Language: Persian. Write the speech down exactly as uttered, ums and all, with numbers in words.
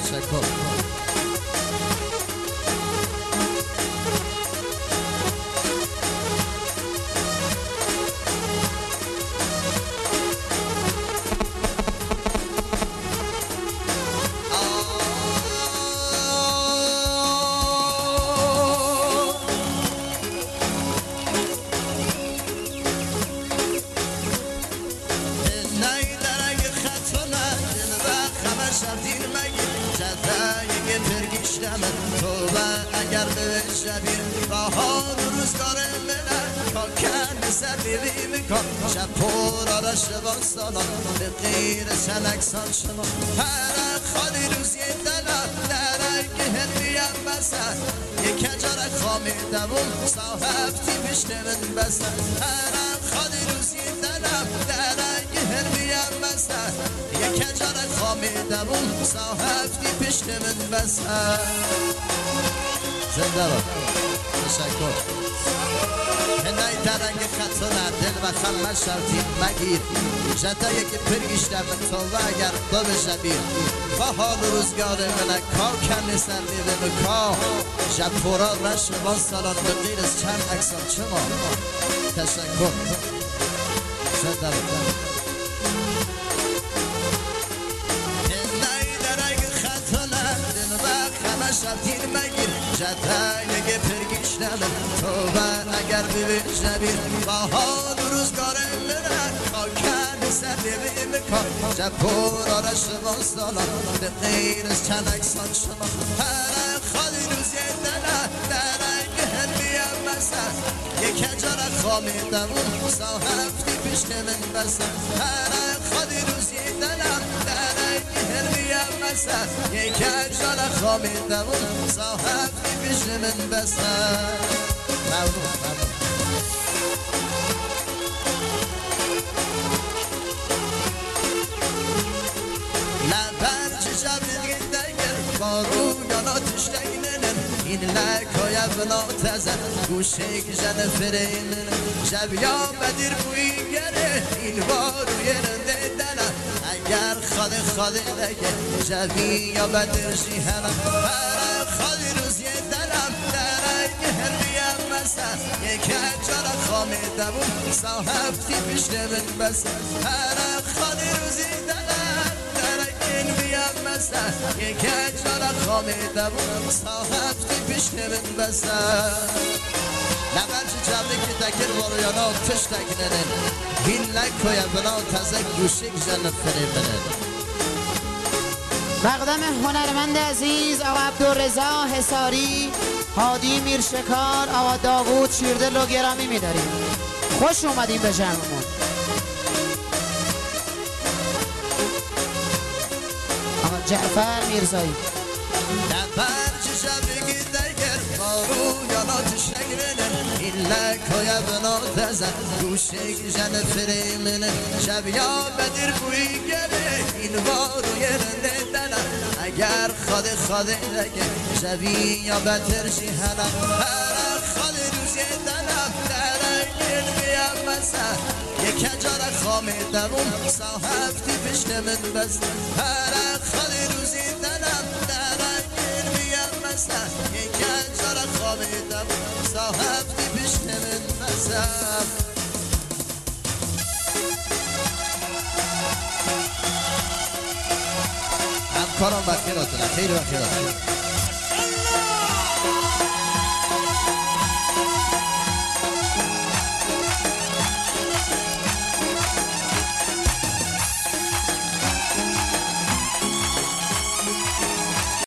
تشکر. تو و اگر به شبیر بهار و روزگار من کاکن سر بیبی کن شب پر آرش باستانا به غیر سنکسان شما هر خالی روزی دلم درک هنویم بسن یک اجارک خامی دوم صاحبتی پشت من بسن هر خالی روزی دلم درک هنویم بسن یک اجارک خامی دوم صاحبتی پشت من بسن. زنده با تشکر. هنای درنگ خطونه دل و خمه شرطی مگیر جده یکی پرگیشتم تو و اگر دو شبیر با حال روزگار من کاکن سر میده کا شب پورا رشم با سالان به غیر از چند اکسان چما تشکر. زنده با هنای درنگ خطونه دل و خمه شرطی مگیر جده یکی پرگیشتم تو و اگر ببینشنبیر با حال روزگار من کاکن سر میکن شب پر آرش باستانا به غیر از چند اکسان شما هر خالی روزی دلم درنگ هنویم بسن یک اجارک خامی دوم صاحبتی پشت من بسن هر خالی روزی دلم درنگ هنویم بسن یک اجارک خامی دوم صاحبتی پشت من بسن. ممنون ممنون. لبر چشم دیگر بارو یانا تشتگنن این لکای بنا تزن گوشه جن فرینن شب یا بدیر بوی گره این بارو یرنده دنن اگر خاله خاله لگه شبی یا بدر شیهنم هر خالی روزی دلم درنگ هربیم بسن یک اجارک خامی دوم صاحبتی پشت من بسن هر خالی روزی دلم درنگ بیم بسن یک اجارک خامی دوم صاحبتی پشت من بسن. لبرچ جبه که تکر وارویانا تش تکننن هین لکوی بنا تزک گوشک جن فریبنن. مقدم هنرمند عزیز آقا عبدالرضا حصاری هادی میرشکار آقا داوود شیردل و گرامی می‌داریم. خوش اومدیم به جمعمون. آقا جعفر میرزایی لبرچ جبه که تکر وارویانا تش تکننن این لکوی بنا تزک گوشک جن فریبنن شب یا بدر بوی گره این واروی رنده اگر خاله خاله لگه شبی یا بتر شیهنم هر خاله روزی دلم درنگین بیم بسن یک اجارک خامی دوم صاحبتی پشت من بسن هر خاله روزی دلم درنگین بیم بسن یک اجارک خامی دوم صاحبتی پشت من بسن. همکاران بخیراتونه خیلی بخیراتونه.